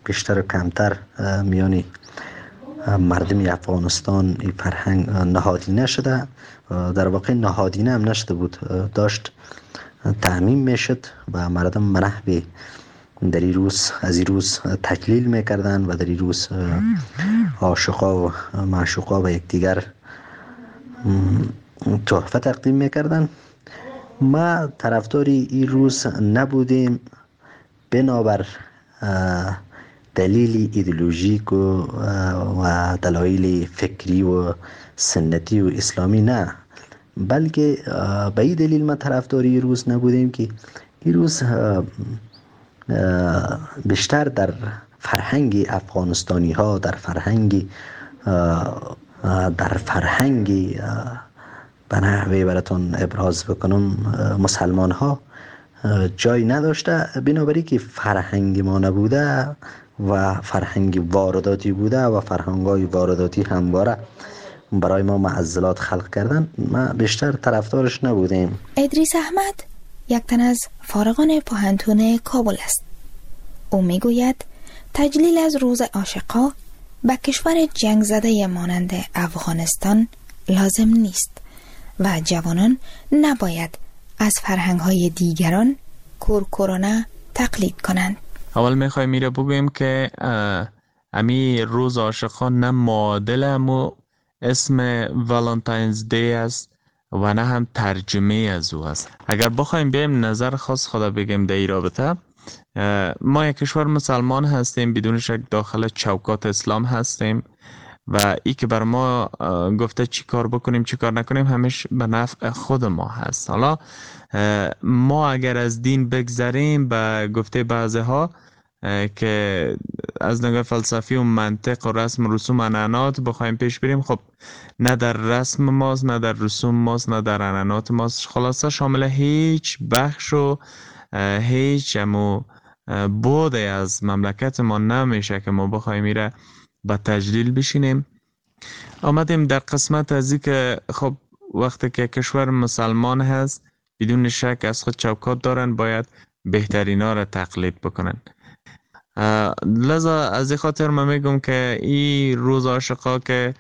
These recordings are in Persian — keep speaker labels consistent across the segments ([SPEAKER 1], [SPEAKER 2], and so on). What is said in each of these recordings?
[SPEAKER 1] بیشتر و کمتر میانی مردم افغانستان این فرهنگ نهادینه شده. در واقع نهادینه هم نشده بود، داشت تعمیم میشد و مردم منحبی در این روز از این روز تجلیل میکردن و در این روز عاشقا و معشوقا و یکدیگر تحفه تقدیم میکردن. ما طرفداری این روز نبودیم بنابر دلیل ایدئولوژیک و دلایل فکری و سنتی و اسلامی نه، بلکه به این دلیل ما طرفداری این روز نبودیم که این روز بیشتر در فرهنگ افغانستانی ها، در فرهنگ به نحوی براتون ابراز بکنم مسلمان ها جای نداشته، بنابراین که فرهنگ ما نبوده و فرهنگ وارداتی بوده و فرهنگ‌های وارداتی همواره برای ما معضلات خلق کردن، ما بیشتر طرفدارش نبودیم.
[SPEAKER 2] ادریس احمد یک تن از فارغان پوهنتون کابل است. او میگوید تجلیل از روز عاشقا به کشور جنگ زده مانند افغانستان لازم نیست و جوانان نباید از فرهنگ‌های دیگران کورکورانه تقلید کنند.
[SPEAKER 3] اول میخوایم میره بگویم که امی روز عاشقان نه معادل امو اسم والنتاینز دی است و نه هم ترجمه از او است. اگر بخوایم بیم نظر خاص خدا بگیم در این رابطه، ما یک کشور مسلمان هستیم، بدون شک داخل چوکات اسلام هستیم و ای که بر ما گفته چی کار بکنیم چی کار نکنیم همیشه به نفع خود ما هست. حالا ما اگر از دین بگذریم به گفته بعضی ها که از نگاه فلسفی و منطق و رسم و رسوم عنعنات بخوایم پیش بریم، خب نه در رسم ماست نه در رسوم ماست نه در عنعنات ماست، خلاصه شامل هیچ بخش و هیچ بوده از مملکت ما نمیشه که ما بخوایم میره با تجلیل بشینیم. آمدیم در قسمت از این که خب وقتی که کشور مسلمان هست بدون شک از خود چوکات دارن، باید بهترینا را تقلید بکنن. لذا از این خاطر من میگم که این روز عاشقا که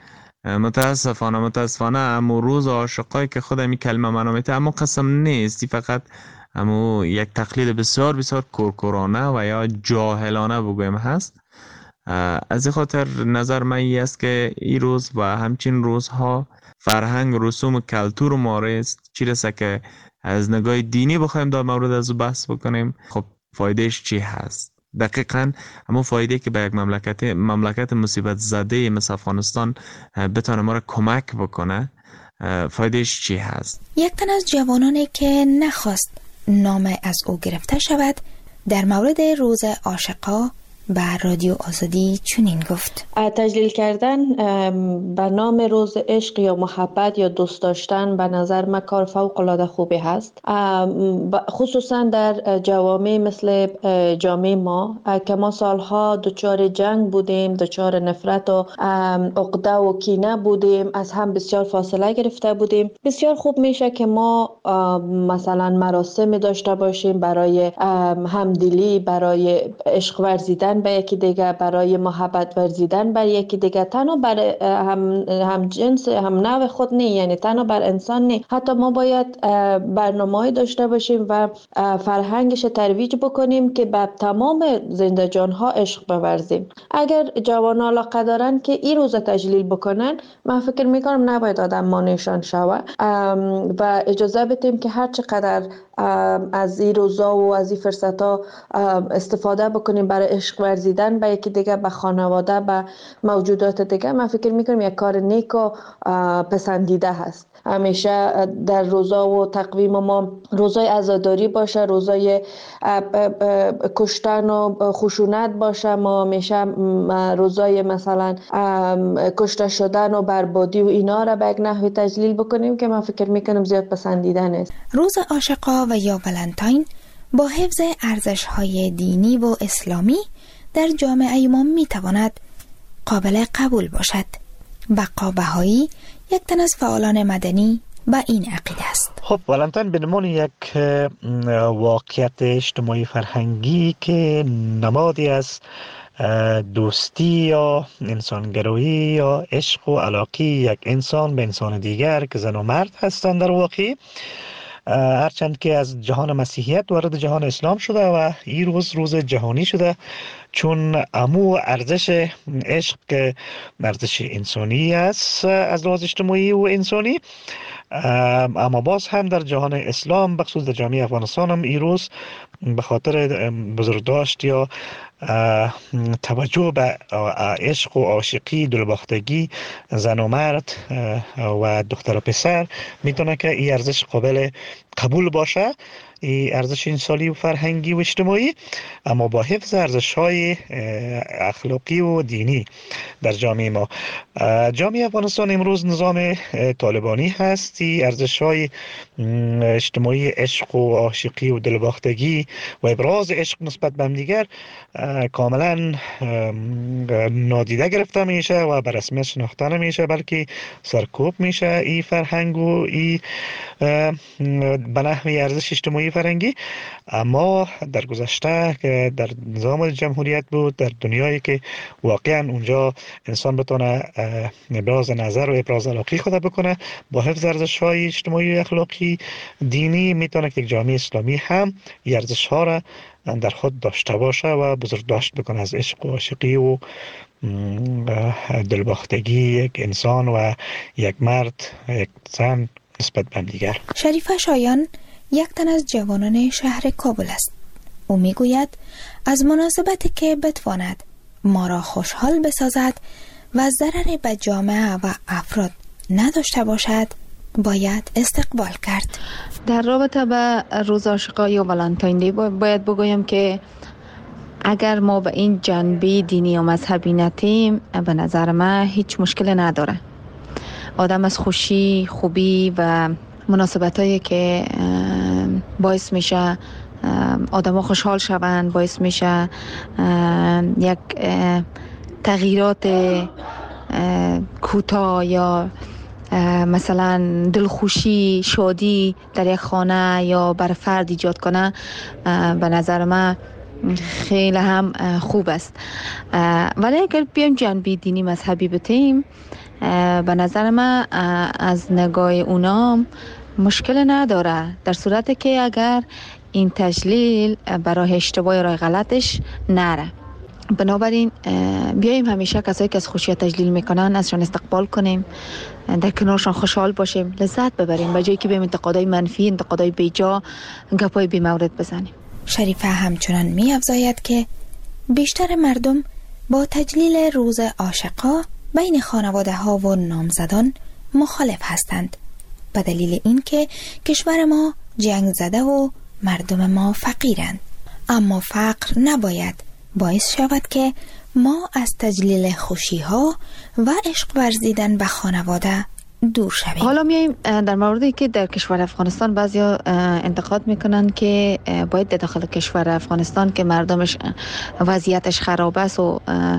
[SPEAKER 3] متاسفانه امو روز عاشقایی که خود می کلمه منامیته اما قسم نیست، فقط امو یک تقلید بسیار بسیار کورکورانه و یا جاهلانه بگویم هست. از این خاطر نظر من این است که این روز و همچین روزها فرهنگ رسوم و کلتور ما است، چی رسه که از نگاه دینی بخوایم در مورد از بحث بکنیم، خب فایدهش چی هست؟ دقیقاً همون فایده که به یک مملکت مصیبت زده مثل افغانستان بتونه ما را کمک بکنه، فایدهش چی هست؟
[SPEAKER 2] یک تن از جوانانی که نخواست نام از او گرفته شود در مورد روز عاشقا به رادیو آزادی چنین گفت:
[SPEAKER 4] تجلیل کردن به نام روز عشق یا محبت یا دوست داشتن به نظر من کار فوق العاده خوبی هست، خصوصا در جوامع مثل جامعه ما که ما سالها دچار جنگ بودیم، دچار نفرت و عقده و کینه بودیم، از هم بسیار فاصله گرفته بودیم. بسیار خوب میشه که ما مثلا مراسم داشته باشیم برای همدلی، برای عشق ورزیدن به یکی دیگه، برای محبت ورزیدن بر یکی دیگه، تنها بر هم جنس هم نوع خود نه، یعنی تنها بر انسان نه، حتی ما باید برنامه‌ای داشته باشیم و فرهنگش ترویج بکنیم که به تمام زنده جان‌ها عشق بورزیم. اگر جوانان علاقه دارن که این روز تجلیل بکنن، من فکر میکنم نباید آدم مانعشان شوه و اجازه بدیم که هر چقدر از این روزا و از این فرصت‌ها استفاده بکنیم برای عشق ورزیدن به یکی دیگه، به خانواده، به موجودات دیگه. من فکر میکنم یک کار نیک و پسندیده هست. همیشه در روزا و تقویم ما روزای عزاداری باشه، روزای کشتن و خشونت باشه، ما همیشه روزای مثلا کشته شدن و بربادی و اینا را به یک نحوی تجلیل بکنیم که من فکر میکنم زیاد پسندیده نیست.
[SPEAKER 2] روز عاشقا و یا ولنتاین با حفظ ارزش‌های دینی و اسلامی در جامعه ما میتواند قابل قبول باشد. بقا بهایی یک تن از فعالان مدنی با این عقیده است.
[SPEAKER 5] خب ولنتاین به نمون یک واقعیت اجتماعی فرهنگی که نمادی از دوستی یا انسانگرایی یا عشق و علاقه یک انسان به انسان دیگر که زن و مرد هستند در واقع، هرچند که از جهان مسیحیت وارد جهان اسلام شده و این روز جهانی شده، چون امو ارزش عشق که ارزش انسانی است از لحاظ اجتماعی و انسانی، اما باز هم در جهان اسلام بخصوص در جامعه افغانستان هم این روز به خاطر بزرگداشت یا توجه به عشق و عاشقی، دلباختگی زن و مرد و دختر و پسر میتونه که این ارزش قابل قبول باشه، این ارزش انسانی و فرهنگی و اجتماعی، اما با حفظ ارزش‌های اخلاقی و دینی در جامعه ما. جامعه افغانستان امروز نظام طالبانی هست. ارزش‌های اجتماعی عشق و عاشقی و دلباختگی و ابراز عشق نسبت به همدیگر کاملا نادیده گرفته میشه و به رسمیت شناخته نمیشه، بلکه سرکوب میشه این فرهنگ و این به نحو ارزش اجتماعی فرهنگی. اما در گذشته که در نظام جمهوریت بود، در دنیایی که واقعا اونجا انسان بتونه ابراز نظر و ابراز علاقه خود بکنه با حفظ ارزش‌های اجتماعی و اخلاقی دینی، میتونه که یک جامعه اسلامی هم این ارزش‌ها را در خود داشته باشه و بزرگداشت بکنه از عشق و عاشقی و دلباختگی یک انسان و یک مرد یک زن نسبت به دیگر.
[SPEAKER 2] شریفه شایان یک تن از جوانان شهر کابل است. او میگوید از مناسبتی که بتواند ما را خوشحال بسازد و ضرری به جامعه و افراد نداشته باشد باید استقبال کرد.
[SPEAKER 6] در رابطه به روز عاشقان یا ولنتاین دی باید بگویم که اگر ما به این جنبه دینی و مذهبی نتیم، به نظر من هیچ مشکل نداره. آدم از خوشی، خوبی و مناسبتایی که باعث میشه آدم ها خوشحال شوند، باعث میشه یک تغییرات کوتاه یا مثلا دلخوشی، شادی در یک خانه یا بر فرد ایجاد کنه، به نظر من خیلی هم خوب است. ولی اگر بیایم جنبه دینی مذهبی بتیم، به نظر من از نگاه اونا مشکل نداره، در صورتی که اگر این تجلیل برای اشتباه یا راه غلطش نره. بنابراین بیاییم همیشه کسایی که از خوشی تجلیل میکنن ازشان استقبال کنیم، در کنارشان خوشحال باشیم، لذت ببریم، به جایی که بیم انتقادای منفی، انتقادای بیجا، گپای بی مورد بزنیم.
[SPEAKER 2] شریفه همچنان می افزاید که بیشتر مردم با تجلیل روز عاشقا بین خانواده ها و نامزدان مخالف هستند، به دلیل اینکه کشور ما جنگ زده و مردم ما فقیرند. اما فقر نباید باعث شود که ما از تجلیل خوشی ها و عشق ورزیدن به خانواده دور شویم.
[SPEAKER 6] حالا میایم در موردی که در کشور افغانستان بعضیا انتقاد میکنن که باید در داخل کشور افغانستان که مردمش وضعیتش خراب است و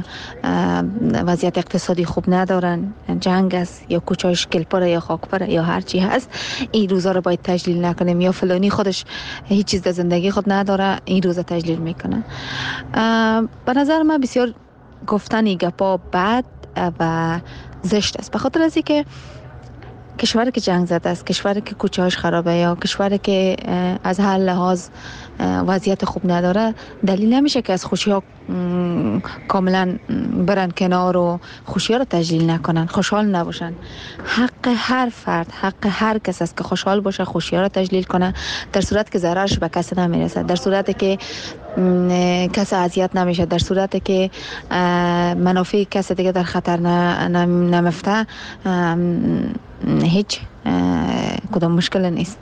[SPEAKER 6] وضعیت اقتصادی خوب ندارن، جنگ است یا کوچه‌اش گلپره یا خاکپره یا هر چی هست، این روزا رو باید تجلیل نکنیم، یا فلانی خودش هیچ چیز در زندگی خود نداره این روزا تجلیل میکنه. به نظر من بسیار گفتن گپا بد و زشت است، به خاطر از اینکه کشوری که جنگ زده است، کشوری که کوچه‌اش خرابه یا کشوری که از هر لحاظ وضعیت خوب نداره، دلیل نمیشه که از خوشی‌ها کاملا برن کنار و خوشی‌ها رو تجلیل نکنن، خوشحال نباشن. حق هر فرد، حق هر کس است که خوشحال باشه، خوشی‌ها رو تجلیل کنه، در صورت که ضررش به کسی نمیرسه، در صورتی که کسی اذیت نمیشه، در صورتی که منافع کسی دیگه در خطر نمیفته، هیچ کدام مشکل نیست.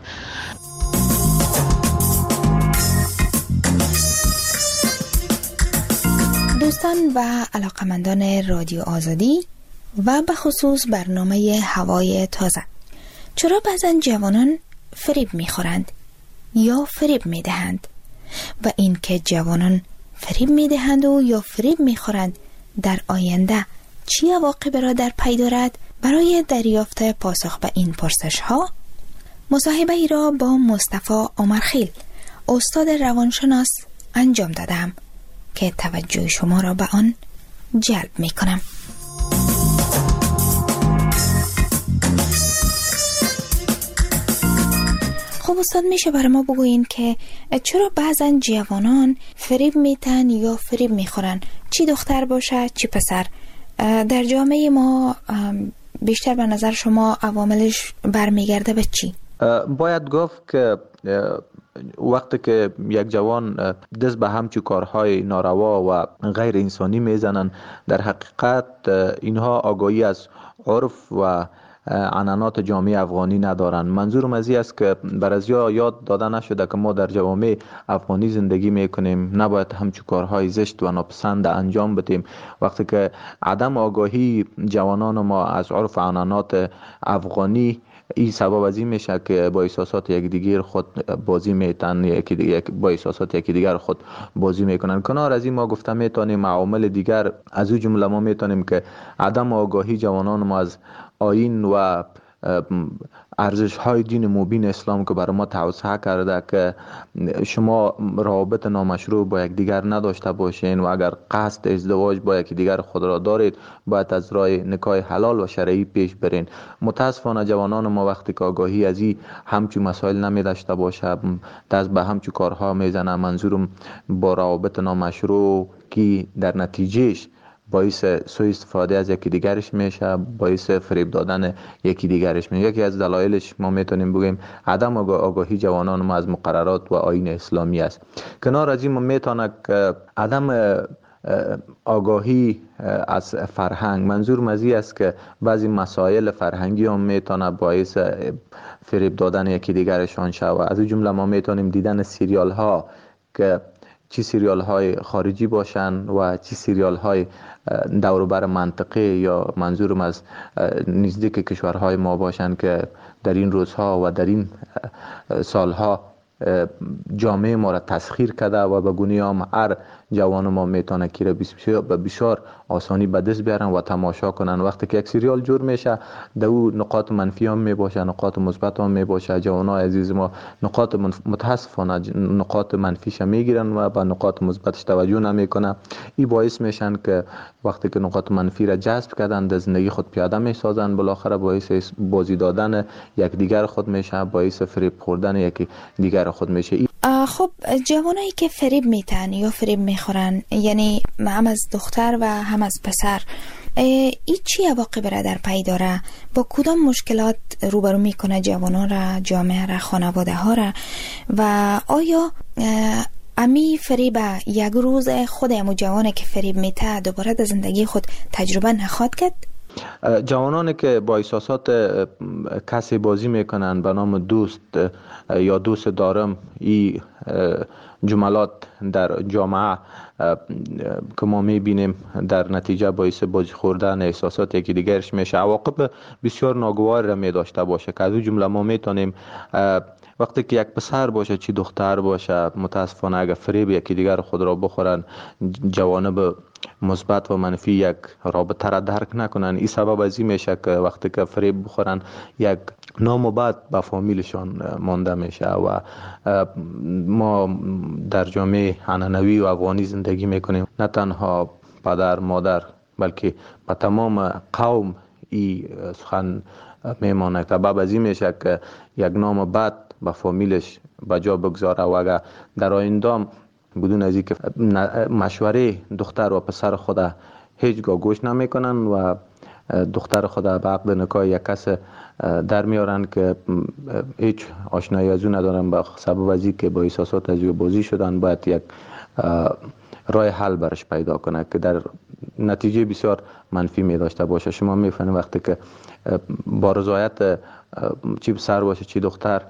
[SPEAKER 2] دوستان و علاقمندان رادیو آزادی و به خصوص برنامه هوای تازه، چرا بعضن جوانان فریب میخورند یا فریب میدهند و این که جوانان فریب میدهند و یا فریب میخورند در آینده چی عواقبی را در پی دارد؟ برای دریافت پاسخ به این پرسش ها مصاحبه ای را با مصطفی عمرخیل، استاد روانشناس انجام دادم. که توجه شما را به آن جلب می کنم. خب استاد، میشه برای ما بگوین که چرا بعضا جوانان فریب میتن یا فریب میخورن، چی دختر باشه چی پسر؟ در جامعه ما بیشتر به نظر شما عواملش برمیگرده به چی؟
[SPEAKER 7] باید گفت که وقتی که یک جوان دست به همچون کارهای ناروا و غیر انسانی میزنن، در حقیقت اینها آگاهی از عرف و عنعنات جامعه افغانی ندارن. منظورم از این است که برازیا یاد داده نشده که ما در جوامع افغانی زندگی میکنیم، نباید همچون کارهای زشت و ناپسند انجام بدیم. وقتی که عدم آگاهی جوانان ما از عرف و عنعنات افغانی این سبب از این میشه که با احساسات یکدیگر خود بازی میتن، با احساسات یکدیگر خود بازی میکنن. کنار از این ما گفته میتونیم عوامل دیگر از اون جمله ما میتونیم که عدم آگاهی جوانان ما از آیین و ارزش های دین مبین اسلام که برای ما توسعه کرده که شما روابط نامشروع با یکدیگر نداشته باشین و اگر قصد ازدواج با یکدیگر خود را دارید باید از راه نکاح حلال و شرعی پیش برین. متاسفانه جوانان ما وقتی که آگاهی از این همچون مسائل نمی داشته باشه دست به همچون کارها میزنه. منظورم با روابط نامشروع که در نتیجهش باعث سوء استفاده از یکی دیگرش میشه، باعث فریب دادن یکی دیگرش میشه. یکی از دلایلش ما میتونیم بگیم عدم آگاهی جوانان ما از مقررات و آیین اسلامی است. کنار از این ما میتونه که عدم آگاهی از فرهنگ، منظور مزی است که بعضی مسائل فرهنگی هم میتونه باعث فریب دادن یکی دیگرشان شود. از این جمله ما میتونیم دیدن سریال ها که چی سریال های خارجی باشن و چی سریال های دوروبر منطقه یا منظورم از نزدیک کشورهای ما باشن که در این روزها و در این سالها جامعه ما را تسخیر کرده و به گونه هم هر جوان ما میتونه که به بسیار آسانی به دست بیارن و تماشا کنن. وقتی که یک سریال جور میشه در او نقاط منفی هم میباشه، نقاط مثبت هم میباشه. جوانای عزیز ما نقاط متاسفانه نقاط منفیش میگیرن و به نقاط مثبتش توجه نمیکنن. این باعث میشن که وقتی که نقاط منفی را جذب کردن در زندگی خود پیاده میسازن، بالاخره باعث بازی دادن یک دیگر خود میشه، باعث فریب خوردن یک دیگر خود میشه.
[SPEAKER 2] خب جوانایی که فریب میتن یا فریب میخورن، یعنی هم از دختر و هم از پسر، این چی عواقب را در پی داره؟ با کدام مشکلات روبرو میکنه جوانان را، جامعه را، خانواده ها را؟ و آیا امی فریب یک روز خود امو جوانه که فریب میته دوباره در زندگی خود تجربه نخواد کرد؟
[SPEAKER 7] جوانانی که با احساسات کسی بازی میکنن به نام دوست یا دوست دارم، این جملات در جامعه که ما میبینیم در نتیجه باعث بازی خوردن احساسات یکی دیگرش میشه، عواقب بسیار ناگوار را میداشته باشه که از اون جمله ما میتونیم وقتی که یک پسر باشه چی دختر باشه متاسفانه اگر فریب یکی دیگر خود را بخورن، جوانب مثبت و منفی یک رابطه را درک نکنن. این سبب از این میشه که وقتی که فریب بخورن یک نام بد به فامیلشان مانده میشه و ما در جامعه عنعنوی و افغانی زندگی میکنیم. نه تنها پدر مادر بلکه به تمام قوم این سخن میمانه. سبب از این میشه که یک نام بد به فامیلش بجا بگذاره و اگر در آینده بدون از اینکه مشوره دختر و پسر خود هیچگاه گوش نمیکنن و دختر خود به عقد نکاح یک کس در میارن که هیچ آشنایی از او ندارن، به سبب از اینکه با احساسات از او بازی شدن، باید یک راه حل برش پیدا کنه که در نتیجه بسیار منفی می داشته باشه. شما میفهمید وقتی که با رضایت چی پسر باشه چی دختر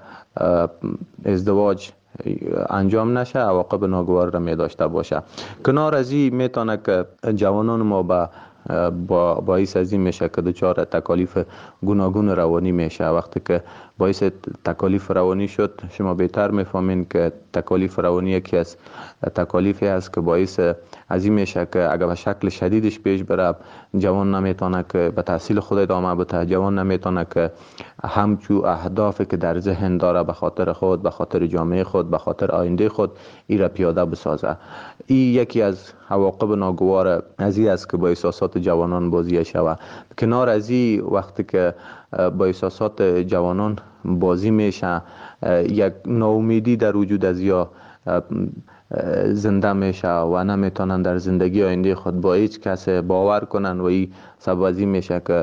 [SPEAKER 7] ازدواج انجام نشه، عواقب ناگوار را می داشته باشه. کنار از این میتونه که جوانان ما به باعث از این میشه که دچار تکالیف گوناگون روانی میشه. وقتی که باعث تکالیف روانی شد، شما بهتر میفهمین که تکالیف روانی یکی از تکالیفی است که باعث از این میشه که اگر به شکل شدیدش پیش بره، جوان نمیتونه که به تحصیل خود ادامه بده، جوان نمیتونه که همچو اهدافی که در ذهن داره به خاطر خود، به خاطر جامعه خود، به خاطر آینده خود ای را پیاده بسازه. این یکی از عواقب ناگوار از این است که با احساسات جوانان بازی شود. کنار از این، وقتی که با احساسات جوانان بازی میشه، یک ناامیدی در وجود از یا زنده میشه و نمیتونن در زندگی آینده خود با هیچ کس باور کنن و این سبب از این میشه که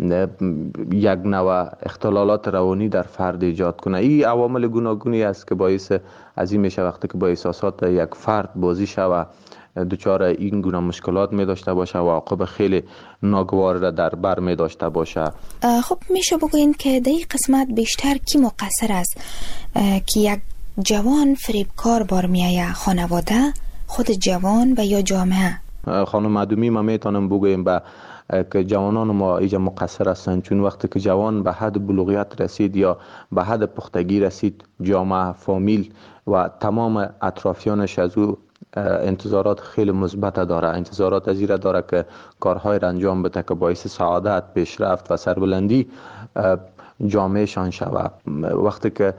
[SPEAKER 7] یک نوع اختلالات روانی در فرد ایجاد کنه. این عوامل گوناگونی است که باعث از این میشه وقتی که با احساسات یک فرد بازی شوه، دچار این گونه مشکلات می داشته باشه و عواقب خیلی ناگوار را در بر می داشته باشه.
[SPEAKER 2] خب میشه بگوین که در این قسمت بیشتر کی مقصر است که یک جوان فریبکار بار میایه؟ خانواده، خود جوان و یا جامعه؟
[SPEAKER 7] خانم معدومی ما میتونم بگویم که جوانان ما ایجا مقصر هستند، چون وقتی که جوان به حد بلوغیت رسید یا به حد پختگی رسید، جامعه، فامیل و تمام اطرافیانش از او انتظارات خیلی مثبت داره. انتظارات از این داره که کارهای را انجام بده که باعث سعادت، پیشرفت و سربلندی جامعه شان شود. وقتی که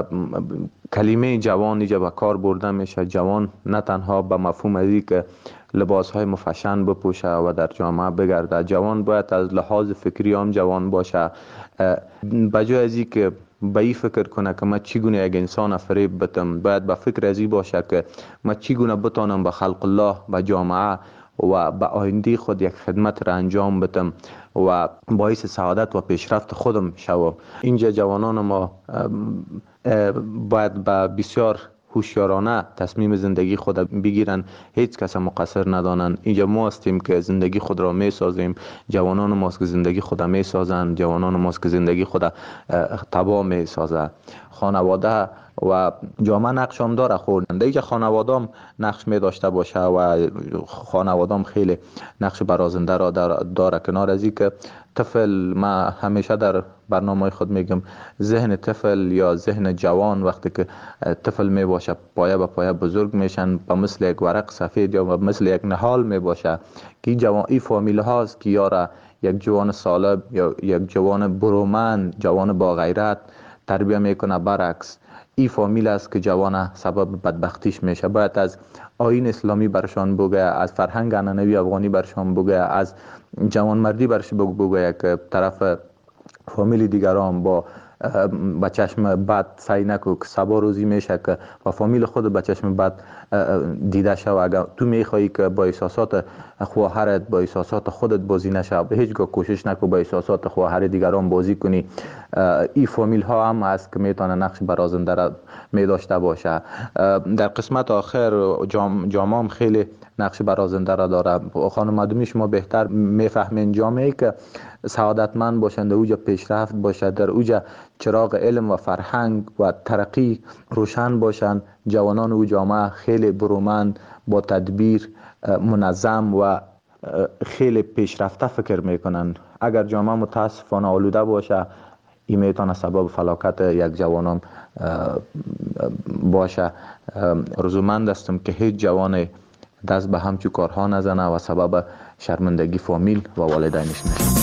[SPEAKER 7] کلمه جوان اینجا به کار برده میشه، جوان نه تنها به مفهوم ازی که لباس های مفشن بپوشه و در جامعه بگرده، جوان باید از لحاظ فکری هم جوان باشه. بجای ازی که به این فکر کنه که من چگونه یک انسان فریب بدم، باید به فکر ازی باشه که من چگونه بتانم به خلق الله، به جامعه و به آینده خود یک خدمت را انجام بدم و باعث سعادت و پیشرفت خودم شوم. اینجا جوانان ما باید به بسیار هوشیارانه تصمیم زندگی خود بگیرن، هیچ کس مقصر ندانن. اینجا ما هستیم که زندگی خود را می سازیم، جوانان ماست که زندگی خود می سازن، جوانان ماست که زندگی خود تباه می سازن. خانواده و جامعه نقش هم داره خوردن. دیگه خانواده هم نقش می داشته باشه و خانواده هم خیلی نقش برازنده را داره. کنار از این که طفل، ما همیشه در برنامه خود میگم، ذهن طفل یا ذهن جوان وقتی که طفل می باشه پایه به پایه بزرگ میشن، به مثل یک ورق سفید یا مثل یک نهال می باشه که جوان این فامیل هاست که یاره یک جوان سالم یا یک جوان برومند، جوان با غیرت تربیه میکنه. برعکس این فامیل است که جوان سبب بدبختیش میشه. باید از آیین اسلامی برشان بگه، از فرهنگ عنعنوی افغانی برشان بگه، از جوانمردی برش بگه که طرف فامیل دیگران با به چشم بد سعی نکو که سبا روزی میشه که با فامیل خود به چشم بد دیده شو. اگر تو میخوایی که با احساسات خواهرت، با احساسات خودت بازی نشه، به هیچ گاه کوشش نکو با احساسات خواهر دیگران بازی کنی. این فامیل ها هم هست که میتونه نقش برازنده را می داشته باشه. در قسمت آخر جامعه هم خیلی نقش برازنده را داره. خانم معدومی شما بهتر میفهمین جامعه که سعادتمند باشند، در اوجا پیشرفت باشد، در اوجا چراغ علم و فرهنگ و ترقی روشن باشند، جوانان او جامعه خیلی برومند، با تدبیر، منظم و خیلی پیشرفته فکر میکنن. اگر جامعه متاسفانه آلوده باشه، این میتونه سبب فلاکت یک جوانان باشه. رضامند هستم که هیچ جوان دست به همچو کارها نزنه و سبب شرمندگی فامیل و والدینش نشه.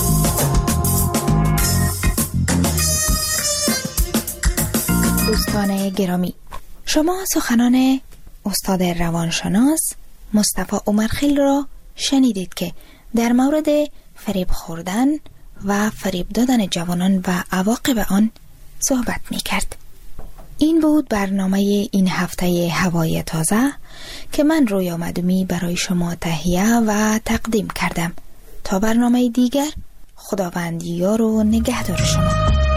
[SPEAKER 2] دوستان گرامی، شما سخنان استاد روانشناس مصطفی عمرخیل را شنیدید که در مورد فریب خوردن و فریب دادن جوانان و عواقب آن صحبت می کرد. این بود برنامه این هفته هوای تازه که من رویا مدومی برای شما تهیه و تقدیم کردم. تا برنامه دیگر، خداوند یار و نگهدار شما.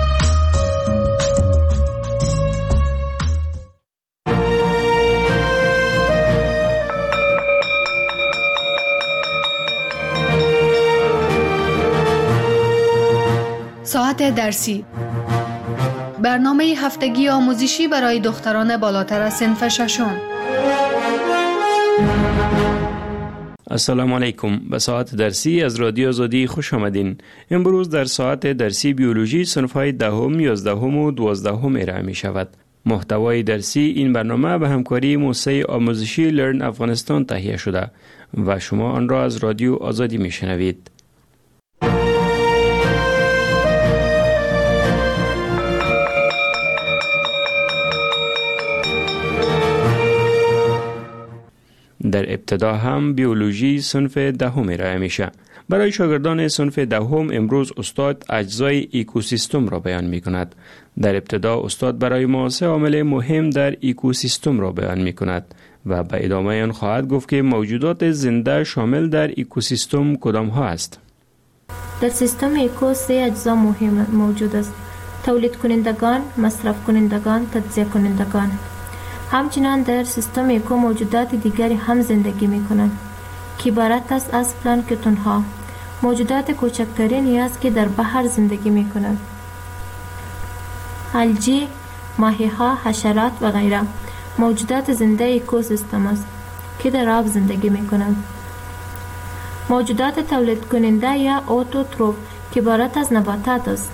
[SPEAKER 8] ساعت درسی، برنامه هفتگی آموزشی برای دختران بالاتر از صنف ششم.
[SPEAKER 9] السلام علیکم. به ساعت درسی از رادیو آزادی خوش آمدین. امروز در ساعت درسی بیولوژی صنف‌های دهم، 11 و 12 ارائه می شود. محتوای درسی این برنامه به همکاری موسسه آموزشی لرن افغانستان تهیه شده و شما آن را از رادیو آزادی می شنوید. در ابتدا هم بیولوژی صنف دهم ارائه میشه. برای شاگردان صنف دهم امروز استاد اجزای اکوسیستم را بیان می کند. در ابتدا استاد برای ما 3 عامل مهم در اکوسیستم را بیان می کند و به ادامه آن خواهد گفت که موجودات زنده شامل در اکوسیستم کدام ها است.
[SPEAKER 10] در سیستم اکو 3 اجزا مهم موجود است: تولید کنندگان، مصرف کنندگان، تجزیه کنندگان. همچنین در سیستم اکو موجودات دیگری هم زندگی می کنند که عبارت است از پلانکتون ها، موجودات کوچکترینی است که در بحر زندگی می کنند. الگی، ماهی ها، حشرات و غیره موجودات زنده اکوسیستم است که در آب زندگی می کنند. موجودات تولید کننده یا اوتوتروف که عبارت از نباتات است.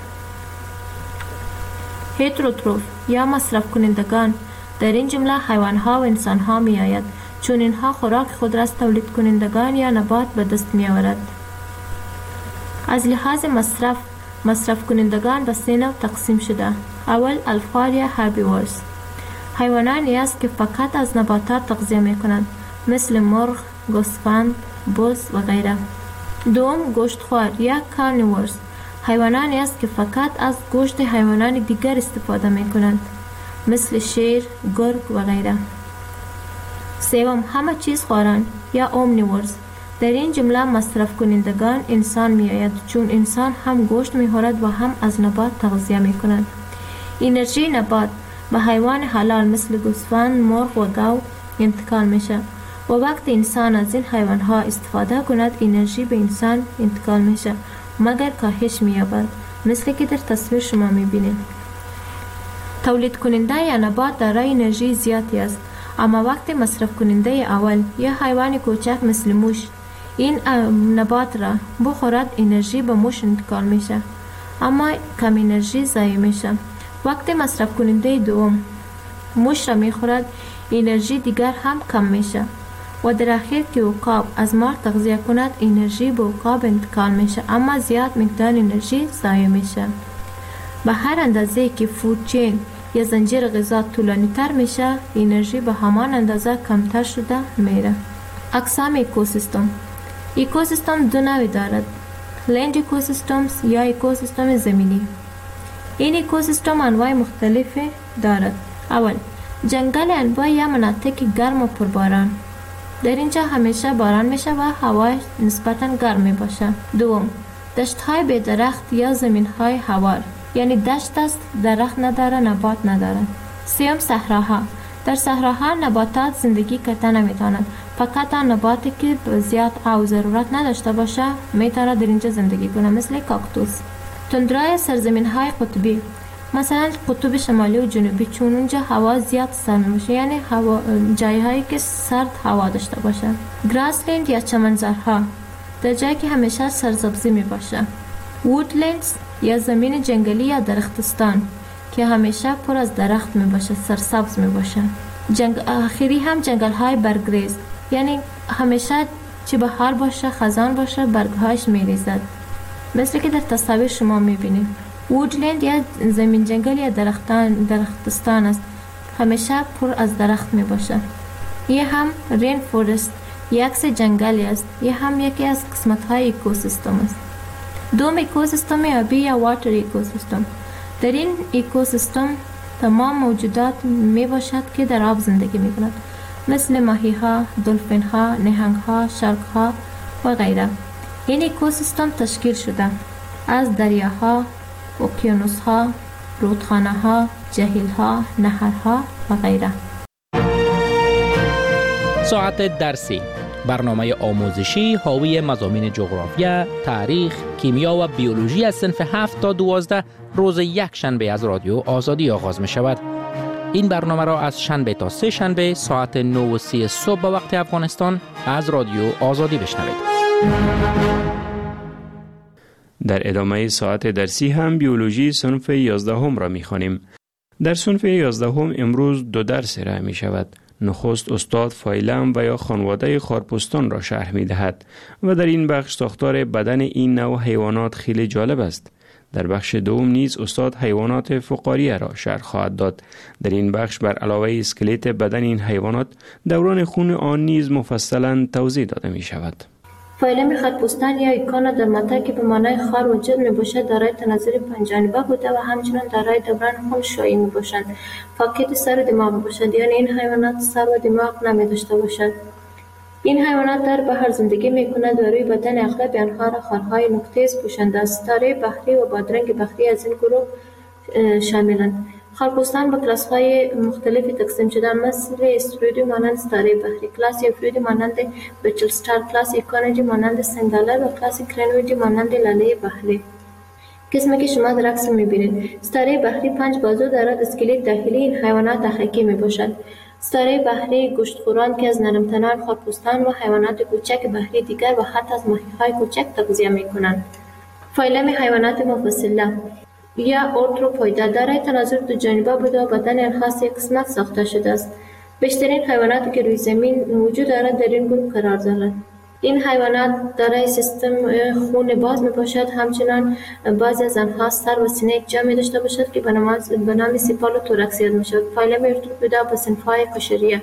[SPEAKER 10] هتروتروف یا مصرف کنندگان در این جمله حیوان ها و انسان ها می آید، چون اینها خوراک خود را از تولید کنندگان یا نبات به دست می آورد. از لحاظ مصرف کنندگان به 3 نوع تقسیم شده. اول الفار یا هربیورز، حیوانانی است که فقط از نباتات تغذیه می کنند، مثل مرغ، گوسفند، بز و غیره. دوم گوشتخوار یا کارنیورز، حیوانانی است که فقط از گوشت حیوانات دیگر استفاده می کنند، مثل شیر، گرگ و غیره. سوم همه چیز خواران یا اومنیورز، در این جمله مصرف کنندگان انسان می آید، چون انسان هم گوشت می خورد و هم از نبات تغذیه می کند. انرژی نبات به حیوان حلال مثل گوسفند، مرغ و گاو انتقال می شود و وقتی انسان از این حیوان ها استفاده کند انرژی به انسان انتقال می شود مگر کاهش می یابد، مثل که در تصویر شما می بینید. تولید کننده یا نبات دارای انرژی زیادی است، اما وقتی مصرف کننده اول یا حیوان کوچک مثل موش این نبات را بخورد انرژی به موش انتقال میشه، اما کم انرژی ضایع میشه. وقتی مصرف کننده دوم موش را میخورد انرژی دیگر هم کم میشه و در اخیر که عقاب از مار تغذیه کند انرژی به عقاب انتقال میشه، اما زیاد مقدار انرژی ضایع میشه. به هر اندازه که فود چین یا زنجیر غذا طولانی تر میشه انرژی به همان اندازه کمتر شده میره. اقسام اکوسیستم. اکوسیستم 2 نوع دارد: لند اکوسیستمز یا اکوسیستم زمینی. این اکوسیستم انواع مختلفی دارد. اول جنگل انواع یا مناطق گرم و پرباران، در اینجا همیشه باران میشه و هوا نسبتاً گرم می باشه. دوم دشت های بی درخت یا زمین های هوار، یعنی دشت است درخت نداره، نبات نداره. سوم صحراها، در صحراها نباتات زندگی کردن نمیتونند، فقط آن نباتی که زیاد آب ضرورت نداشته باشه میتونه در اینجا زندگی کنه، مثل کاکتوس. تندرای سرزمین های قطبی، مثلا قطب شمالی و جنوبی، چون اونجا هوا زیاد سرد میشه، یعنی جایی هایی که سرد هوا داشته باشه. گراسلند یا چمنزارها، در جایی که همیشه سرسبزی می باشه. وودلندز یا زمین جنگلی یا درختستان که همیشه پر از درخت می باشه، سرسبز می باشه. آخری هم جنگل های برگریز، یعنی همیشه چه بهار باشه خزان باشه برگهاش می ریزد، مثل که در تصاویر شما می بینید. وودلند یا زمین جنگل یا درختستان است، همیشه پر از درخت می باشه. یه هم رین فورست یک عکس جنگلی است، یه هم یکی از قسمت های اکوسیستم است. دوم اکوسیستم آبی یا واتر اکوسیستم. در این اکوسیستم تمام موجودات می باشد که در آب زندگی می کند، مثل ماهی ها، دلفین ها، نهنگ ها، شارک ها و غیره. این اکوسیستم تشکیل شده از دریاها، اقیانوس ها، رودخانه ها، جهیل ها، نهرها و غیره.
[SPEAKER 11] ساعت درسی، برنامه آموزشی حاوی مضامین جغرافیا، تاریخ، کیمیا و بیولوژی از صنف 7 تا 12 روز یک شنبه از رادیو آزادی آغاز می شود. این برنامه را از شنبه تا سه شنبه ساعت 9:30 صبح به وقت افغانستان از رادیو آزادی بشنوید.
[SPEAKER 9] در ادامه ساعت درسی هم بیولوژی صنف 11 را می‌خوانیم. در صنف 11 امروز 2 درس ارائه می شود. نخست استاد فایلم و یا خانواده خارپستان را شرح می دهد و در این بخش ساختار بدن این نوع حیوانات خیلی جالب است. در بخش دوم نیز استاد حیوانات فقاریه را شرح خواهد داد. در این بخش بر علاوه اسکلت بدن این حیوانات دوران خون آن نیز مفصلا توضیح داده می شود.
[SPEAKER 10] فایلم خارپستان یا ایکانا در ماده که به معنای خار و جلد می باشد دارای تناظر پنجانبه بوده و همچنان دارای دوران خون شایی می باشند. فاقد سر و دماغ می باشد، یعنی این حیوانات سر و دماغ نمی داشته باشد. این حیوانات در بحر زندگی می کنند و روی بدن اغلب آنها را خارهای نقطه‌ای پوشانده است. ستاره بحری و بادرنگ بحری از این گروه شاملند. خارپستان به کلاس‌های مختلفی تقسیم شده، مثل استرویدی مانند ستاره بحری، کلاس یوفریدی مانند بچل ستار، کلاس ایکونیدی مانند سنگالر و کلاس کرنویدی مانند لاله بحری. قسمی که شما در عکس می‌بینید، ستاره بحری 5 بازو دارد. اسکلت داخلی این حیوانات اخکی میباشد. ستاره بحری گوشتخوران که از نرمتنان، خارپستان و حیوانات کوچک بحری دیگر و حتی از ماهی‌های کوچک تغذیه می‌کنند. فایلم حیوانات مفصله یا ارتروپویدا دارای تناظر دو جانبه بوده و بدن آنها 3 قسمت ساخته شده است. بیشترین حیواناتی که روی زمین وجود دارند در این گروه قرار دارند. این حیوانات دارای سیستم خون باز می باشد. همچنان بعضی از آنها سر و سینه یک جا می داشته باشد که به نام سیپال و توراکس یاد می شود. فایلم ارتروپویدا به صنف‌های قشریه،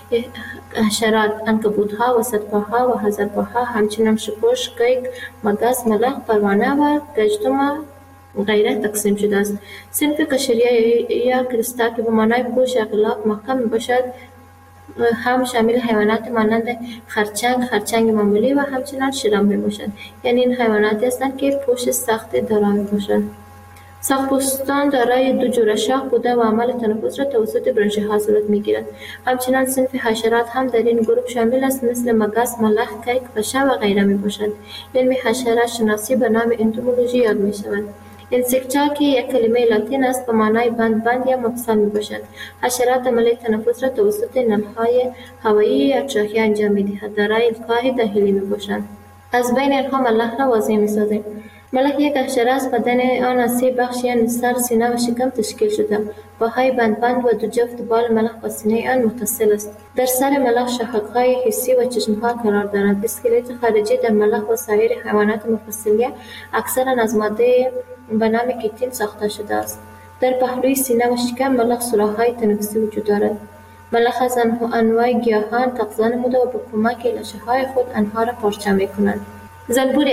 [SPEAKER 10] حشرات، عنکبوت‌ها، وسطپاها و هزارپاها، همچنان شپش، قیق، مگس، ملخ، پروانه و گژدم غیره تقسیم شده است. صنف قشریه یا کریستا که به معنای پوش اغلاق محکم می باشد هم شامل حیوانات مانند خرچنگ معمولی و همچنان شرم می باشد. یعنی این حیواناتی هستند که پوش سخت دارا می باشد. ساق‌پوستان دارای 2 جوره شاخ بوده و عمل تنفس را توسط برانش‌ها صورت می‌گیرد. همچنان صنف حشرات هم در این گروه شامل است، مثل مگس، ملخ، کیک، پشه و غیره می باشد. علم حشرات شناسی به نام انتومولوژی یاد می شود. انسکتا که یک کلمه لاتین است به معنای بند یا مفصل می باشد. حشرات عمل تنفس را توسط نل‌های هوایی یا تراخیه انجام می دهد. دارای القاء داخلی می باشند. از بین آنها ملخ را واضح می سازیم. ملخ یک حشره است. بدن آن از 3 بخش یعنی سر، سینه و شکم تشکیل شده. پاهای بند و 2 جفت بال ملخ با سینه آن متصل است. در سر ملخ شاخک‌های حسی و چشم‌ها قرار دارند. اسکلت خارجی در ملخ و سایر حیوانات مفصلیه اکثرا از ماده به نام کیتین ساخته شده است. در پهلوی سینه و شکم ملخ سوراخ‌های تنفسی وجود دارد. ملخ از انواع گیاهان تغذیه نموده و به کمک لاشه‌های خود آنها را پارچه می‌کنند. زنبور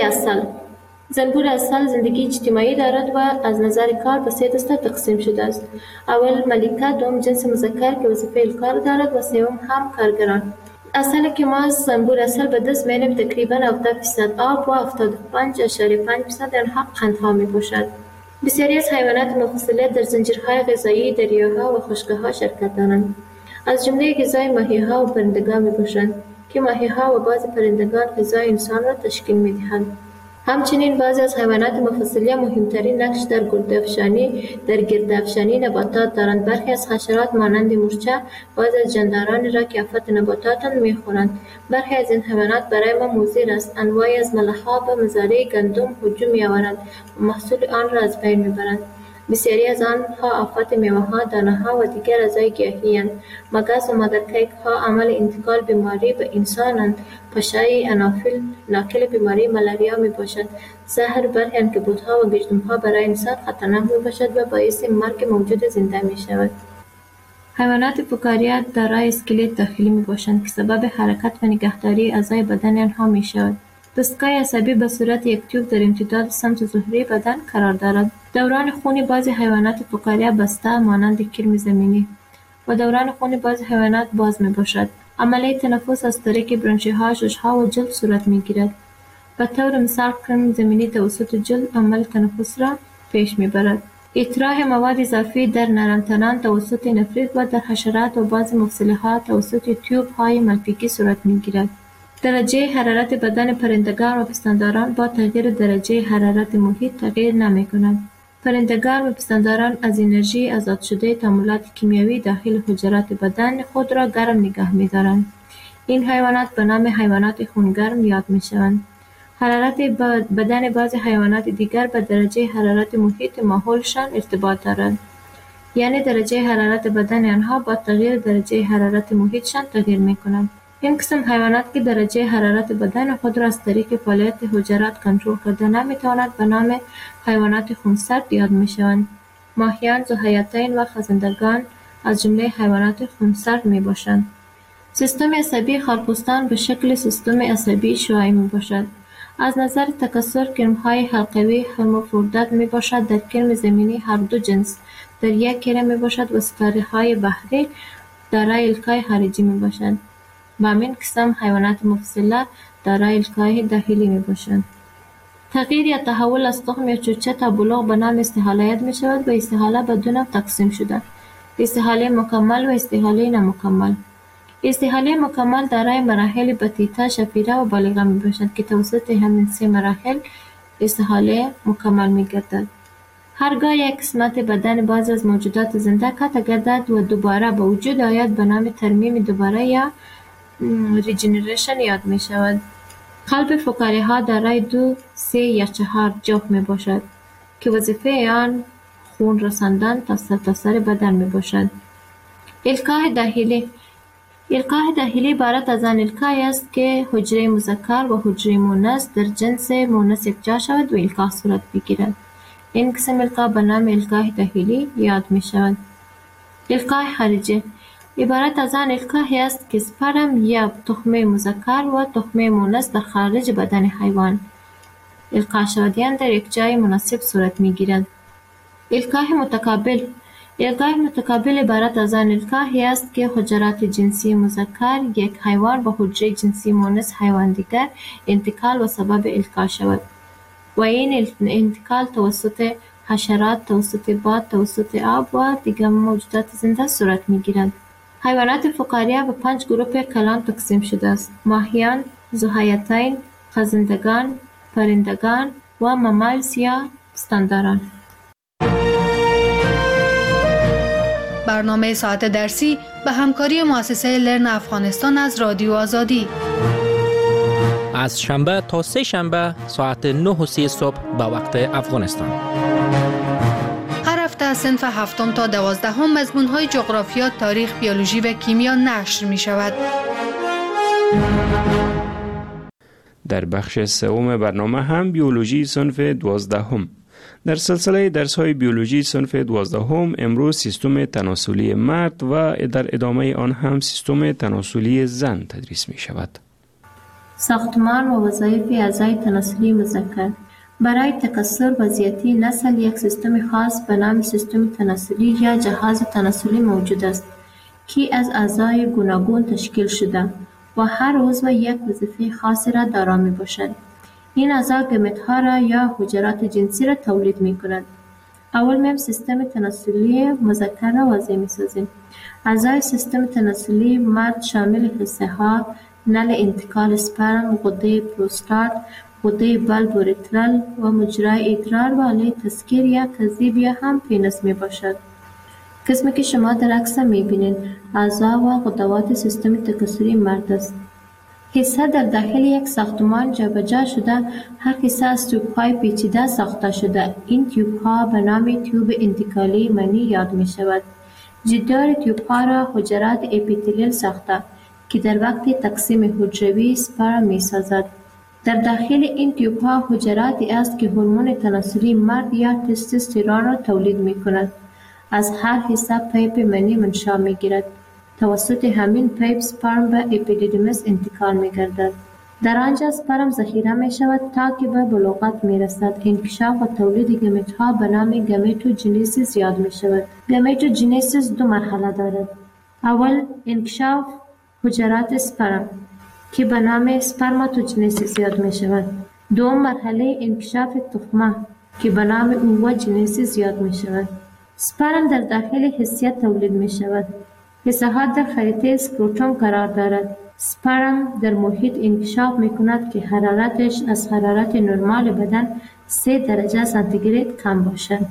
[SPEAKER 10] عسل زندگی اجتماعی دارد و از نظر کار به 3 دسته تقسیم شده است. اول ملکه، دوم جنس مذکر که وظیفه الکار دارد و سوم هم کارگران. عسل که ما از زنبور عسل به دست می‌آوریم تقریباً 70% آب و 75.5% آنها قندها می‌باشد. بسیاری از حیوانات مفصله در زنجیرهای غذایی دریاها و خشک‌ها شرکت دارند. از جمله غذای ماهی‌ها و پرندگان می‌باشند که ماهی‌ها و بعضی پرندگان غذای انسان را تشکیل می‌دهند. همچنین بعضی از حیوانات مفصلیه مهمترین نقش در گردافشانی نباتات دارند. برخی از حشرات مانند مورچه بعضی از جاندارانی را که آفت نباتات می‌خورند. برخی از این حیوانات برای ما مضر است. انواعی از ملخ‌ها به مزارع گندم هجوم می‌آورند و محصول آن را از بین می‌برند. بسیاری از آنها آفت میوه‌ها، دانه‌ها و دیگر اعضای گیاهی‌اند. مگس و مادرکیک‌ها عامل انتقال بیماری به انسان‌اند. پشه انافیل ناقل بیماری ملاریا میباشد. زهر برخی عنکبوت‌ها و گژدم‌ها برای انسان خطرناک میباشد و باعث مرگ موجود زنده میشود. حیوانات فقاریه دارای اسکلت داخلی میباشند که سبب حرکت و نگهداری اعضای بدن آنها میشود. دستگاه عصبی به صورت یک تیوب در امتداد سمت ظهری بدن قرار دارد. دوران خون بعضی حیوانات فقاریه بسته مانند کرم زمینی و دوران خون بعضی حیوانات باز میباشد. عملیه تنفس از طریق برانشی‌ها، شش‌ها و جلد صورت میگیرد. به طور مثال کرم زمینی توسط جلد عمل تنفس را پیش میبرد. اطراح مواد اضافی در نرمتنان توسط نفریت و در حشرات و بعضی مفصل‌ها توسط تیوب‌های ملپیکی صورت میگیرد. درجه حرارت بدن پرندگان و پستانداران با تغییر درجه حرارت محیط تغییر نمی‌کند. پرندگان و پستانداران از انرژی آزاد شده تاملات کیمیایی داخل حجرات بدن خود را گرم نگه می‌دارند. این حیوانات به نام حیوانات خونگرم یاد می‌شوند. حرارت بدن بعضی حیوانات دیگر به درجه حرارت محیط ماحولشان ارتباط دارد. یعنی درجه حرارت بدن آنها با تغییر درجه حرارت محیطشان تغییر می‌کند. این قسم حیوانات که درجه حرارت بدن خود را از طریق فعالیت حجرات کنترل کرده نمی‌توانند به نام حیوانات خونسرد یاد می‌شوند. ماهیان، ذوحیاتین و خزندگان از جمله حیوانات خونسرد میباشند. سیستم عصبی خرپوستان به شکل سیستم عصبی شعاعی میباشد. از نظر تکثر کرم‌های حلقوی هرمافرودیت میباشد. در کرم زمینی هر دو جنس در یک کره میباشد و ستاره‌های بحری دارای الکای خارجی میباشند. با همین قسم حیوانات مفصله دارای الکای داخلی میباشند. تغییر یا تحول از تخم یا چوچه تا بلوغ به نام استحاله یاد می شود و استحاله به دو نوع تقسیم شده: استحاله مکمل و استحاله نامکمل. استحاله مکمل دارای مراحل بطیطه، شفیره و بالغه می باشد که توسط همین سه مراحل استحاله مکمل می گردد. هرگاه یک قسمت بدن بعضی از موجودات زنده قطع گردد و دوباره به وجود آید به نام ترمیم دوباره یا ریجنریشن یاد می شود. قلب فقاریه ها دارای 2، 3 یا 4 جوف می باشد که وظیفه آن خون رساندن تا سرتاسر بدن می باشد. الکای داخلی. الکای داخلی عبارت از آن الکای است که حجره مذکر و حجره مؤنث در جنس مؤنث یکجا شود و الکا صورت بگیرد. این قسم الکا به نام الکای داخلی یاد می شود. الکای خارجی عبارت از آن الکای است که سپرم یا تخمه مذکر و تخمه مؤنث در خارج بدن حیوان القا شدیان در یک جای مناسب صورت می گیرد. الکای متقابل. الکای متقابل عبارت از آن الکای است که حجرات جنسی مذکر یک حیوان به حجره جنسی مؤنث حیوان دیگر انتقال و سبب الکا شود و این انتقال توسط حشرات، توسط باد، توسط آب و دیگر موجودات زنده صورت می گیرد. حیوانات فقاریه به 5 گروه کلان تقسیم شده است: ماهیان، ذوحیاتین، خزندگان، پرندگان و مامالز یا پستانداران.
[SPEAKER 8] برنامه ساعت درسی به همکاری مؤسسه لرن افغانستان از رادیو آزادی
[SPEAKER 11] از شنبه تا سه شنبه ساعت 9:30 صبح به وقت افغانستان.
[SPEAKER 8] هر هفته از صنف 7 تا 12 مضمون‌های جغرافیا، تاریخ، بیولوژی و کیمیا نشر می شود.
[SPEAKER 9] در بخش سوم برنامه هم بیولوژی صنف 12. در سلسله درس‌های بیولوژی صنف 12 امروز سیستم تناسلی مرد و در ادامه آن هم سیستم تناسلی زن تدریس می شود.
[SPEAKER 10] ساختمان و وظایف اعضای تناسلی مذکر. برای تکثر و زیاتی نسل یک سیستم خاص به نام سیستم تناسلی یا جهاز تناسلی موجود است که از اعضای گوناگون تشکیل شده و هر عضو یک وظیفه خاصی را دارا می باشد. این اعضا گمت‌ها را یا حجرات جنسی را تولید می کند. اول میم سیستم تناسلی مذکر را واضح می سازیم. اعضای سیستم تناسلی مرد شامل حصه ها، نل انتقال اسپرم، غده پروستات، غده بلب اوریترال و مجرای ادرار و آله تسکیر یا کذیب یا هم پینس می باشد. قسمی که شما در عکس می بینید اعضا و غدوات سیستم تکثری مرد است. حصه در داخل یک ساختمان جابجا شده، هر حصه از تیوب‌های پیچیده ساخته شده. این تیوب‌ها به نام تیوب انتقالی منی یاد می شود. جدار تیوب‌ها را حجرات اپیتلیل ساخته که در وقت تقسیم حجروی سپرم می سازد. در داخل این تیوب‌ها حجراتی است که هورمون تناسلی مرد یا تستوسترون را تولید می کند. از هر حصه پیپ منی منشأ می گیرد. توسط همین پیپ سپرم به اپیدیدیمس انتقال می گردد. در آنجا اسپرم ذخیره می شود تا که به بلوغت می رسد. انکشاف و تولید گمیت ها به نام گمیتوجنیسیس یاد می شود. گمیتوجنیسیس دو مرحله دارد. اول انکشاف حجرات اسپرم که به نام سپرماتوجنیسیس یاد می شود. دوم مرحله انکشاف تخمه که به نام اووجنیسیس یاد می شود. سپرم در داخل حسیه تولید می شود. حصه ها در خریطه سکروتوم قرار دارد. سپرم در محیط انکشاف می کند که حرارتش از حرارت نرمال بدن 3 درجه سانتیگراد کم باشد.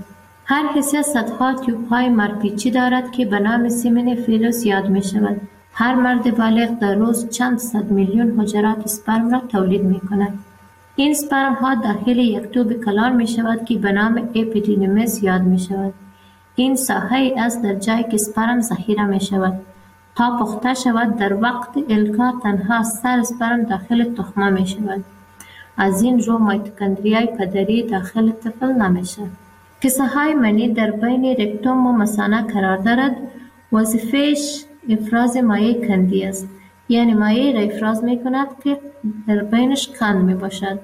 [SPEAKER 10] هر حصه صدها تیوب‌های مرپیچی دارد که به نام سیمنیفیروس یاد می شود. هر مرد بالغ در روز چند صد میلیون حجرات اسپرم را تولید می کند. این اسپرم ها داخل یک توب کلان می شود که به نام اپیدیدیمیس یاد می شود. این ساحه است در جایی که اسپرم ذخیره می شود. تا پخته شود در وقت القا تنها سر اسپرم داخل تخمه می شود. از این رو میتوکندریای پدری داخل طفل نمیشه. کیسه های منی در بین رکتوم و مثانه قرار دارد. وظیفهش افراز مایع کندی است. یعنی مایع را افراز می کند که در بینش کند می باشد.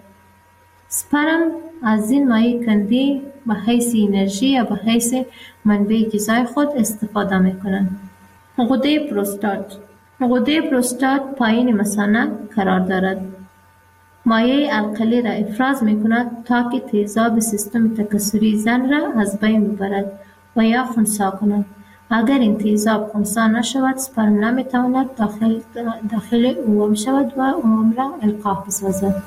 [SPEAKER 10] سپرم از این مایع کندی به حیث انرژی یا به حیث منبع غذای خود استفاده می کنند. غده پروستات. غده پروستات پایین مثانه قرار دارد. مایع القلی را افراز می کند تا که تیزاب سیستم تکثری زن را از بین ببرد و یا خنثی کند. اگر این تیزاب خنثی نشود سپرم نمی تواند داخل اوم شود و اوم را القاح بسازد.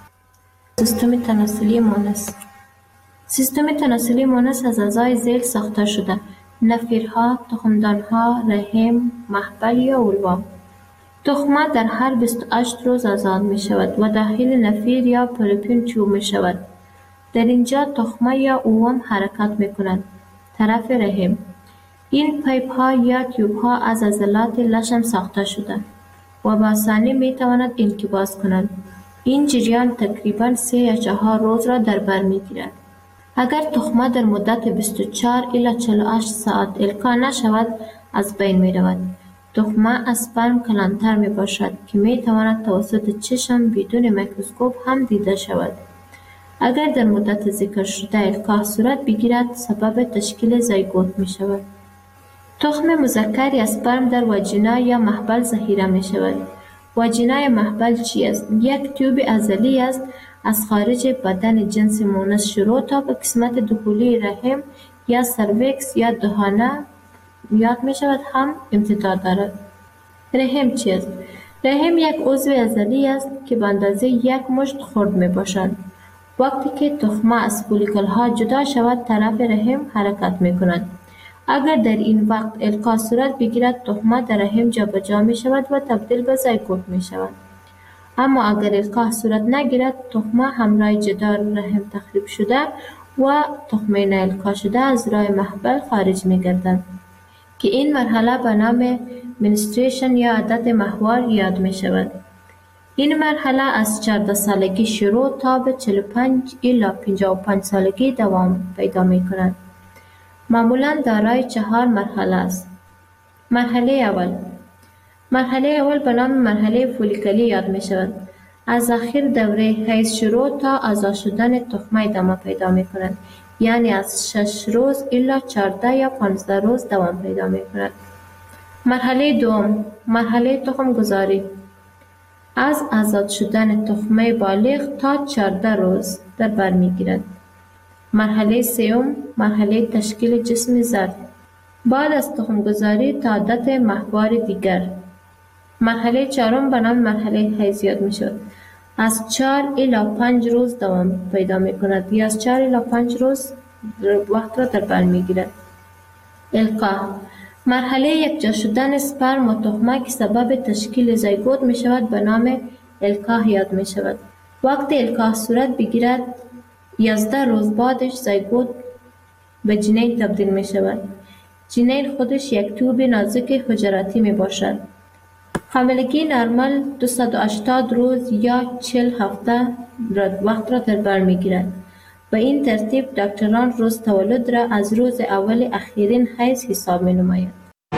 [SPEAKER 10] سیستم تناسلی مونس. سیستم تناسلی مونس از اعضای ذیل ساخته شده: نفیرها، تخمدانها، رحم، محبل یا اولوا. تخمه در هر 28 روز آزاد می شود و داخل نفیر یا پولیپین چوب می شود. در اینجا تخمه یا اوم حرکت می کند. طرف رحم. این پیپ ها یا تیوب ها از عضلات لشم ساخته شده و با آسانی می تواند انقباض کند. این جریان تقریباً 3 یا 4 روز را در بر می گیرد. اگر تخمه در مدت 24 الی 48 ساعت القا نشود از بین می رود. تخمه از سپرم کلانتر می باشد که می تواند توسط چشم بدون میکروسکوپ هم دیده شود. اگر در مدت ذکر شده القاح صورت بگیرد سبب تشکیل زایگوت می شود. تخم مذکر یا سپرم در واژینا یا محبل ذخیره می شود. واژینا یا محبل چی است؟ یک تیوب عضلی است از خارج بدن جنس مونس شروع تا به قسمت داخلی رحم یا سرویکس یا دهانه یاد می شود هم امتداد دارد. رحم چی است؟ رحم یک عضو عضلی است که به اندازه یک مشت خرد می باشد. وقتی که تخمه از فولیکل ها جدا شود طرف رحم حرکت می کند. اگر در این وقت القاح صورت بگیرد تخمه در رحم جابجا می شود و تبدیل به زایگوت می شود. اما اگر القاح صورت نگیرد تخمه همراه جدار رحم تخریب شده و تخمه نالقا شده از راه محبل خارج می گردد که این مرحله به نام منستریشن یا عادت ماهوار یاد می شود. این مرحله از 14 سالگی شروع تا به 45 الی 55 سالگی دوام پیدا می کند. معمولاً دارای 4 مرحله است. مرحله اول به نام مرحله فولیکلی یاد می شود. از آخر دوره حیض شروع تا آزاد شدن تخمه ادامه پیدا می کند. یعنی از 6 روز الی 14 یا 15 روز دوام پیدا می کند. مرحله دوم، مرحله تخم گذاری. از آزاد شدن تخمه بالغ تا 14 روز در بر می گیرد. مرحله سوم، مرحله تشکیل جسم زرد. بعد از تخم گذاری تا عادت ماهوار دیگر. مرحله چهارم به نام مرحله حیض یاد می شود. از 4 الی 5 روز دوام پیدا می کند یا از 4 الی 5 روز وقت را در بر می گیرد. القاح، مرحله یکجا شدن سپرم و تخمه که سبب تشکیل زایگوت می شود به نام القاح یاد می شود. وقتی القاح صورت بگیرد 11 روز بعدش زایگوت به جنین تبدیل می شود. جنین خودش یک توب نازک حجراتی می باشد. حاملگی نرمال 280 روز یا 40 هفته وقت را در بر می گیرد. به این ترتیب دکتران روز تولد را از روز اول اخیرین حیض حساب می نماید.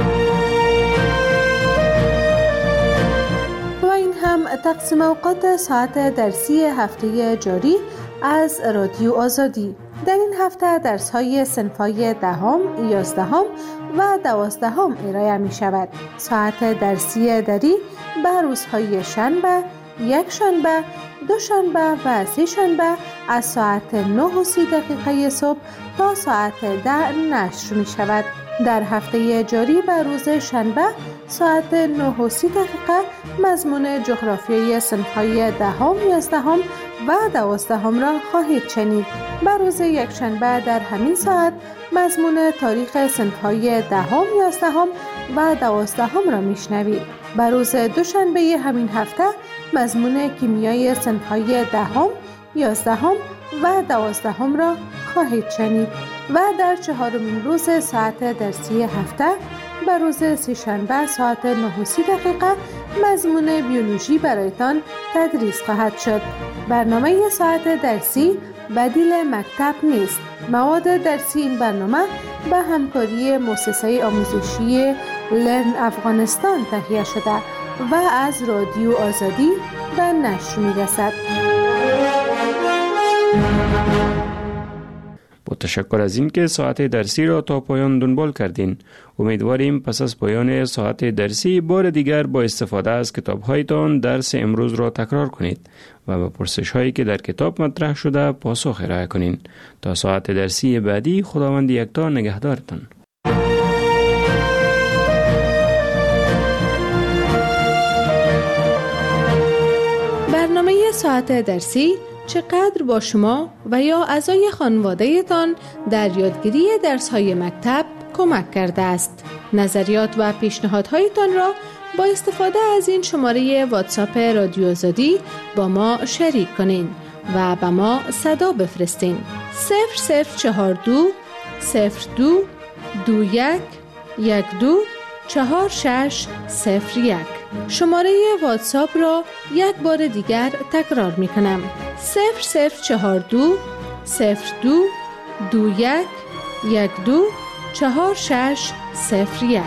[SPEAKER 12] و این هم تقسیم اوقات ساعت درسی هفته جاری از رادیو آزادی. در این هفته درس‌های صنف‌های 10، 11 و 12 ارائه می شود. ساعت درسی دری به روزهای شنبه، یک شنبه، دو شنبه و سه شنبه از ساعت 9:30 صبح تا ساعت 10 نشر می شود. در هفته جاری به روز شنبه ساعت 9:30 مضمون جغرافیای صنف‌های 10، 11 و 12 را خواهید شنید. بر روز یکشنبه در همین ساعت مضمون تاریخ صنف‌های 10، 11 و 12 را میشنوید. بر روز دوشنبه همین هفته مضمون کیمیای صنف‌های 10، 11 و 12 را خواهید شنید و در 4مین روز ساعت درسی هفته بر روز سه‌شنبه ساعت 9:30 مضمون بیولوژی برایتان تدریس خواهد شد. برنامه ساعت درسی بدیل مکتب نیست. مواد درسی این برنامه به همکاری مؤسسه آموزشی لرن افغانستان تهیه شده و از رادیو آزادی به نشر می‌رسد.
[SPEAKER 9] با تشکر از این که ساعت درسی را تا پایان دنبال کردین. امیدواریم پس از پایان ساعت درسی بار دیگر با استفاده از کتاب‌هایتان درس امروز را تکرار کنید و به پرسش‌هایی که در کتاب مطرح شده پاسخ ارائه کنین. تا ساعت درسی بعدی خداوند یکتا نگهدارتان.
[SPEAKER 12] برنامه ساعت درسی چقدر با شما و یا اعضای خانواده‌تان در یادگیری درس‌های مکتب کمک کرده است. نظریات و پیشنهادهایتان را با استفاده از این شماره واتساپ رادیو آزادی با ما شریک کنین و به ما صدا بفرستین. 0042 02 21 12 4601. شماره واتساپ را یک بار دیگر تکرار می کنم. 0042 02 21 12 4601.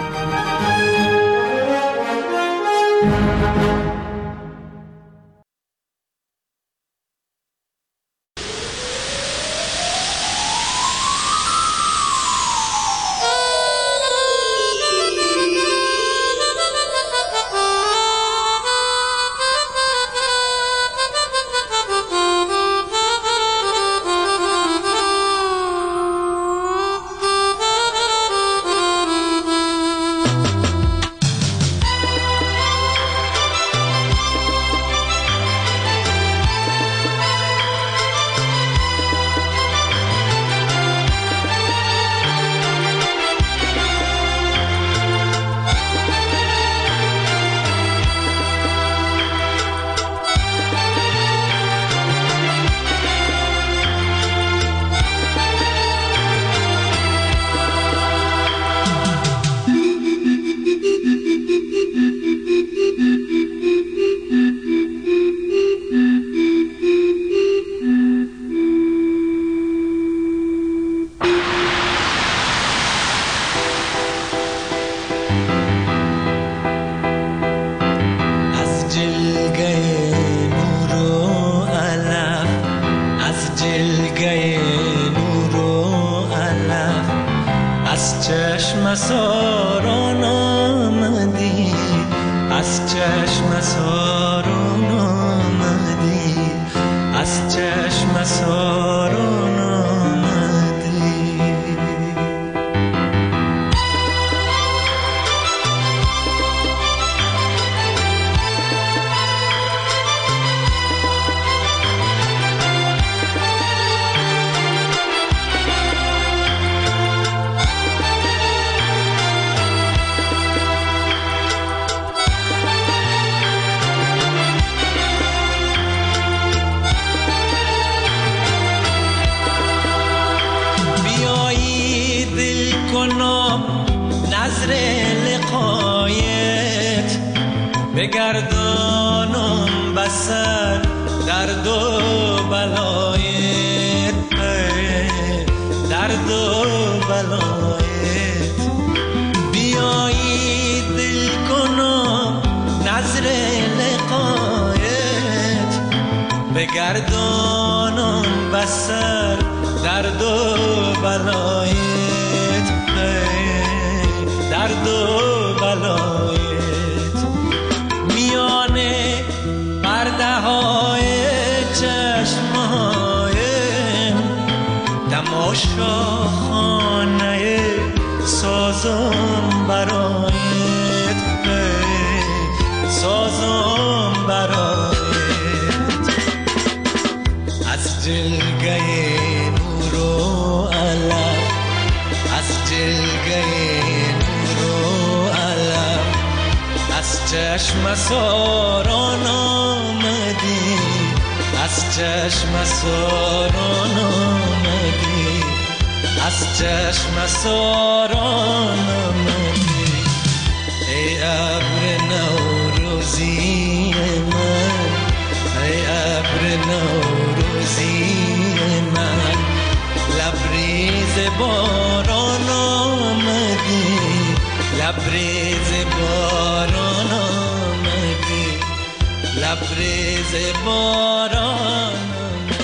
[SPEAKER 13] بگردانم بسر درد و بلایت، درد و بلایت. بیایی دل کنم نظر لقایت، بگردانم بسر درد و بلایت، درد و بلایت. میانه پرده های چشمهایم تماشا خانه سازم برایت، سازم برایت. از جلگه نور و علم، از جلگه نور و علم، از چشم ساران آمدی، از چشم ساران آمدی، از چشم ساران آمدی. ای ابر نوروزی من، ای ابر نوروزی من، لبریز باران آمدی، لبریز باران آمدی، لبریز باران